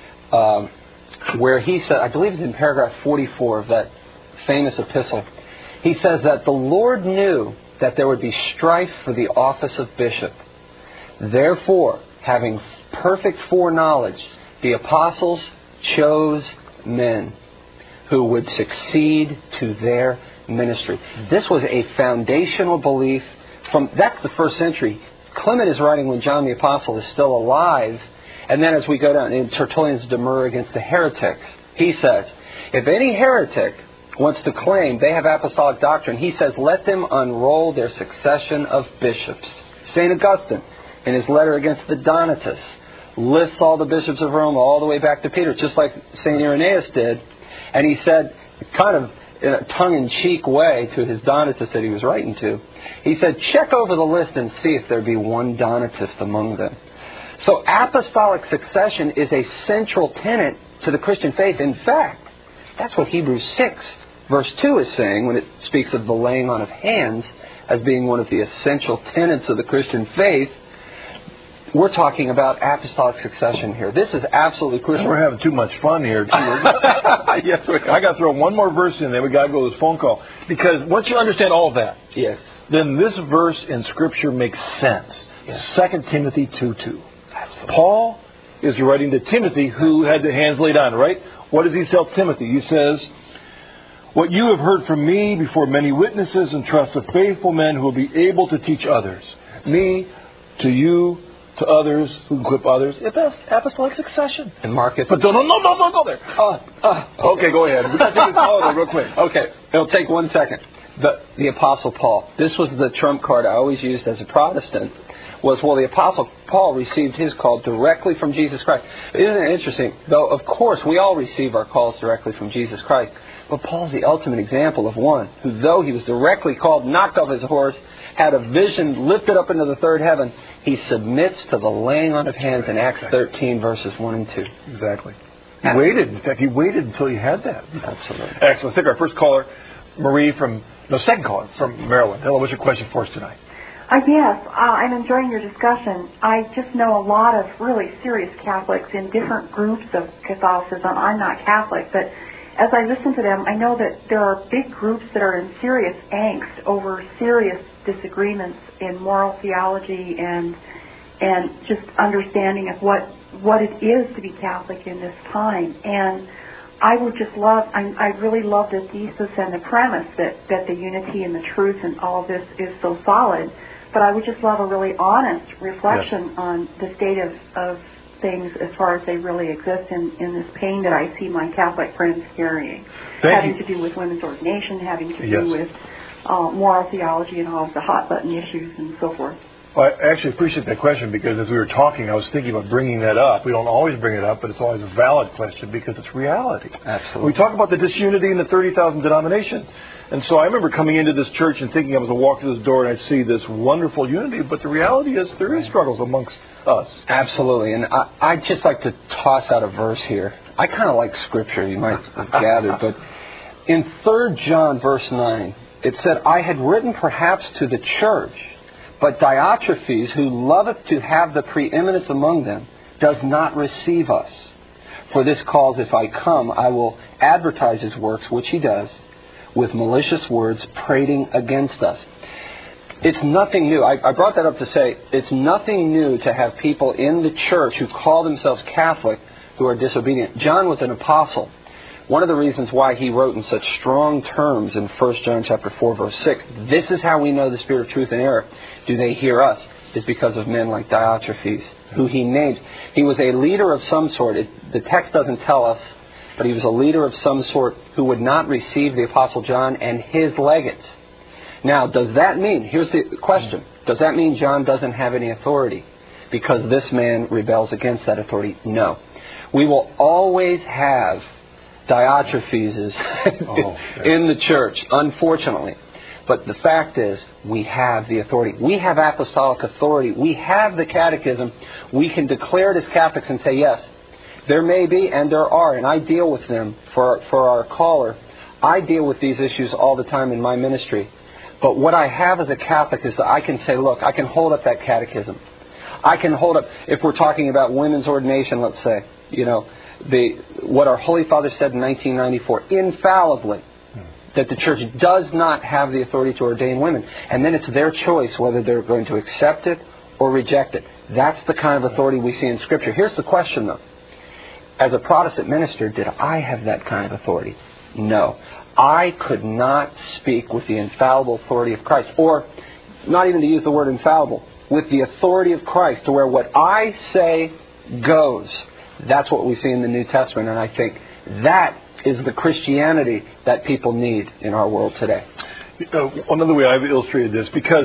where he said, I believe it's in paragraph 44 of that famous epistle, he says that the Lord knew that there would be strife for the office of bishop. Therefore, having perfect foreknowledge, the apostles chose men who would succeed to their ministry. This was a foundational belief. That's the first century. Clement is writing when John the Apostle is still alive. And then as we go down in Tertullian's demur against the heretics, he says, if any heretic wants to claim they have apostolic doctrine, he says, let them unroll their succession of bishops. St. Augustine, in his letter against the Donatists, lists all the bishops of Rome all the way back to Peter, just like St. Irenaeus did. And he said, kind of in a tongue-in-cheek way to his Donatists that he was writing to, he said, check over the list and see if there be one Donatist among them. So apostolic succession is a central tenet to the Christian faith. In fact, that's what Hebrews 6, verse 2 is saying when it speaks of the laying on of hands as being one of the essential tenets of the Christian faith. We're talking about apostolic succession here. This is absolutely crucial. We're having too much fun here, too. Yes, we are. I got to throw one more verse in there. We got to go to this phone call. Because once you understand all of that, yes, then this verse in Scripture makes sense. Yes. 2 Timothy 2:2. Absolutely. Paul is writing to Timothy, who had the hands laid on, right? What does he tell Timothy? He says, what you have heard from me before many witnesses, entrust to faithful men who will be able to teach others. Me, to you, to others, who equip others. It's apostolic succession. And Marcus... But don't go there. Okay, go ahead. We got to take this call real quick. Okay, it'll take 1 second. The Apostle Paul. This was the trump card I always used as a Protestant. The Apostle Paul received his call directly from Jesus Christ. Isn't it interesting? Though, of course, we all receive our calls directly from Jesus Christ. But Paul's the ultimate example of one who, though he was directly called, knocked off his horse, had a vision, lifted up into the third heaven, he submits to the laying on of hands in Acts 13, verses 1 and 2. Exactly. He waited. In fact, he waited until he had that. Absolutely. Excellent. Let's take our first caller, second caller from Maryland. Hello, what's your question for us tonight? Yes, I'm enjoying your discussion. I just know a lot of really serious Catholics in different groups of Catholicism. I'm not Catholic, but as I listen to them, I know that there are big groups that are in serious angst over serious disagreements in moral theology and just understanding of what it is to be Catholic in this time. And I would just I really love the thesis and the premise that the unity and the truth and all of this is so solid. But I would just love a really honest reflection on the state of things as far as they really exist in this pain that I see my Catholic friends carrying. Having to do with women's ordination, having to do with moral theology and all of the hot button issues and so forth. Well, I actually appreciate that question because as we were talking, I was thinking about bringing that up. We don't always bring it up, but it's always a valid question because it's reality. Absolutely. We talk about the disunity in the 30,000 denominations. And so I remember coming into this church and thinking I was going to walk through this door and I'd see this wonderful unity, but the reality is there is struggles amongst us. Absolutely. And I'd just like to toss out a verse here. I kind of like Scripture, you might have gathered, but in 3 John verse 9, it said, I had written perhaps to the church, but Diotrephes, who loveth to have the preeminence among them, does not receive us. For this cause, if I come, I will advertise his works, which he does, with malicious words prating against us. It's nothing new. I brought that up to say it's nothing new to have people in the church who call themselves Catholic who are disobedient. John was an apostle. One of the reasons why he wrote in such strong terms in 1 John chapter 4, verse 6, this is how we know the spirit of truth and error. Do they hear us? Is because of men like Diotrephes, who he names. He was a leader of some sort. The text doesn't tell us, but he was a leader of some sort who would not receive the Apostle John and his legates. Now, does that mean, here's the question, does that mean John doesn't have any authority because this man rebels against that authority? No. We will always have Diotrephes in the church, unfortunately. But the fact is, we have the authority. We have apostolic authority. We have the catechism. We can declare it as Catholics and say, yes, there may be and there are, and I deal with them for our caller. I deal with these issues all the time in my ministry. But what I have as a Catholic is that I can say, look, I can hold up that catechism. I can hold up, if we're talking about women's ordination, let's say, what our Holy Father said in 1994, infallibly, that the Church does not have the authority to ordain women. And then it's their choice whether they're going to accept it or reject it. That's the kind of authority we see in Scripture. Here's the question, though. As a Protestant minister, did I have that kind of authority? No. I could not speak with the infallible authority of Christ, or not even to use the word infallible, with the authority of Christ, to where what I say goes. That's what we see in the New Testament, and I think that is the Christianity that people need in our world today. Another way I've illustrated this, because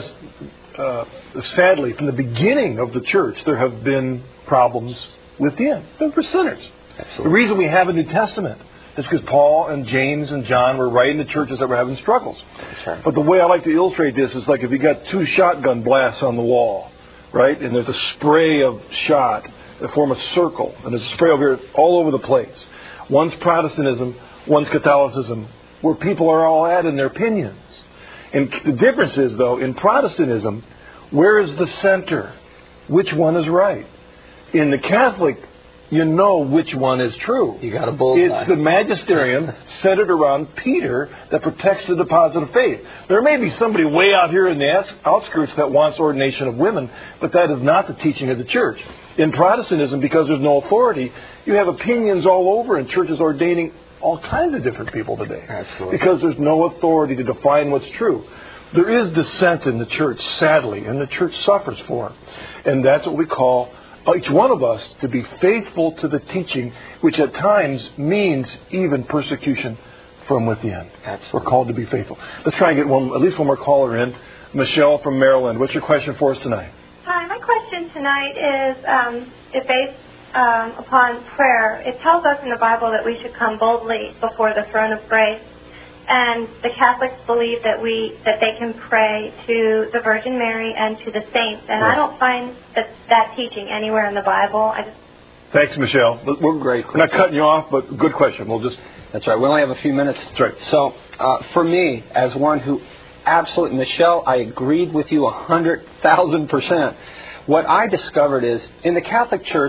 sadly, from the beginning of the church, there have been problems within. They're for sinners. Absolutely. The reason we have a New Testament is because Paul and James and John were writing to churches that were having struggles. That's right. But the way I like to illustrate this is like if you got two shotgun blasts on the wall, right, and there's a spray of shot that form a circle, and there's a spray over here all over the place. One's Protestantism, one's Catholicism, where people are all at in their opinions. And the difference is, though, in Protestantism, where is the center? Which one is right? In the Catholic, you know which one is true. You got a bullseye. It's the magisterium centered around Peter that protects the deposit of faith. There may be somebody way out here in the outskirts that wants ordination of women, but that is not the teaching of the church. In Protestantism, because there's no authority, you have opinions all over, and churches ordaining all kinds of different people today. Absolutely. Because there's no authority to define what's true. There is dissent in the church, sadly, and the church suffers for it. And that's what we call each one of us to be faithful to the teaching, which at times means even persecution from within. Absolutely. We're called to be faithful. Let's try and get at least one more caller in. Michelle from Maryland. What's your question for us tonight? Hi, my question tonight is based upon prayer. It tells us in the Bible that we should come boldly before the throne of grace. And the Catholics believe that they can pray to the Virgin Mary and to the saints. And right. I don't find that teaching anywhere in the Bible. Thanks, Michelle. We're great. We're not cutting you off, but good question. That's right. We only have a few minutes. That's right. So, for me, as one who absolutely, Michelle, I agreed with you 100,000%. What I discovered is, in the Catholic Church,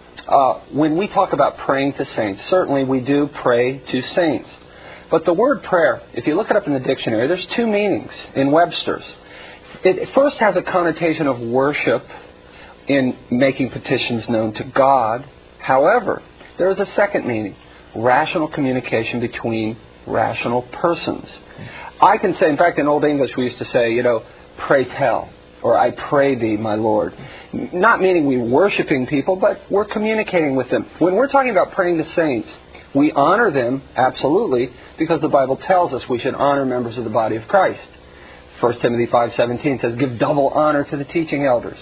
when we talk about praying to saints, certainly we do pray to saints. But the word prayer, if you look it up in the dictionary, there's two meanings in Webster's. It first has a connotation of worship in making petitions known to God. However, there is a second meaning, rational communication between rational persons. I can say, in fact, in Old English we used to say, pray tell, or I pray thee, my Lord. Not meaning we're worshiping people, but we're communicating with them. When we're talking about praying to saints, we honor them, absolutely, because the Bible tells us we should honor members of the body of Christ. 1 Timothy 5:17 says, give double honor to the teaching elders.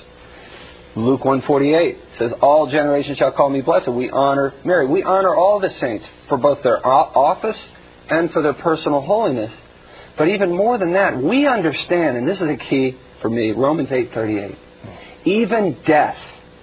Luke 1:48 says, all generations shall call me blessed. We honor Mary. We honor all the saints for both their office and for their personal holiness. But even more than that, we understand, and this is a key for me, Romans 8:38. Even death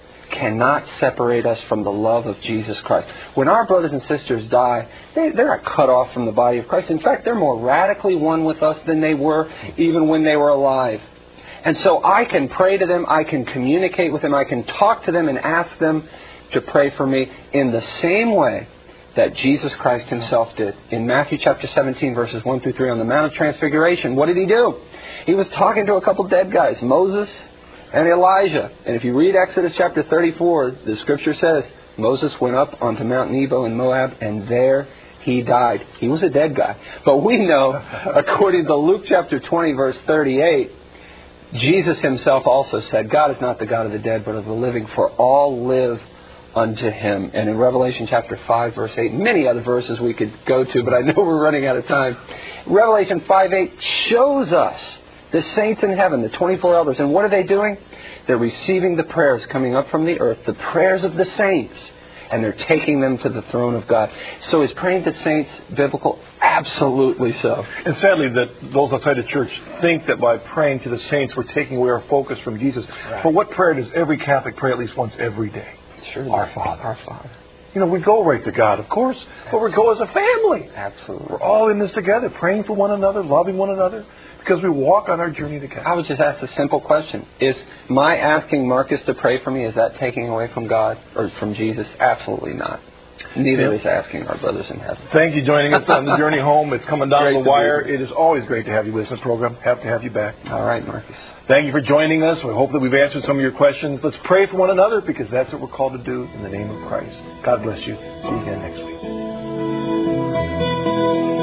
cannot separate us from the love of Jesus Christ. When our brothers and sisters die, they're not cut off from the body of Christ. In fact, they're more radically one with us than they were even when they were alive. And so I can pray to them, I can communicate with them, I can talk to them and ask them to pray for me in the same way that Jesus Christ Himself did. In Matthew chapter 17, verses 1 through 3 on the Mount of Transfiguration, what did He do? He was talking to a couple dead guys, Moses and Elijah. And if you read Exodus chapter 34, the Scripture says, Moses went up onto Mount Nebo in Moab, and there he died. He was a dead guy. But we know, according to Luke chapter 20, verse 38, Jesus Himself also said, God is not the God of the dead, but of the living, for all live unto Him. And in Revelation chapter 5, verse 8, many other verses we could go to, but I know we're running out of time. Revelation 5:8 shows us the saints in heaven, the 24 elders. And what are they doing? They're receiving the prayers coming up from the earth, the prayers of the saints, and they're taking them to the throne of God. So is praying to saints biblical? Absolutely so. And sadly, that those outside the church think that by praying to the saints, we're taking away our focus from Jesus. Right. But what prayer does every Catholic pray at least once every day? Sure. Our Father. Our Father. We go right to God, of course, but we go as a family. Absolutely. We're all in this together, praying for one another, loving one another, because we walk on our journey together. I would just ask a simple question. Is my asking Marcus to pray for me, is that taking away from God or from Jesus? Absolutely not. Neither is asking our brothers in heaven. Thank you for joining us on the journey home. It's coming down the wire. It is always great to have you with us in this program. Happy to have you back. All right, Marcus. Thank you for joining us. We hope that we've answered some of your questions. Let's pray for one another, because that's what we're called to do in the name of Christ. God bless you. See you again next week.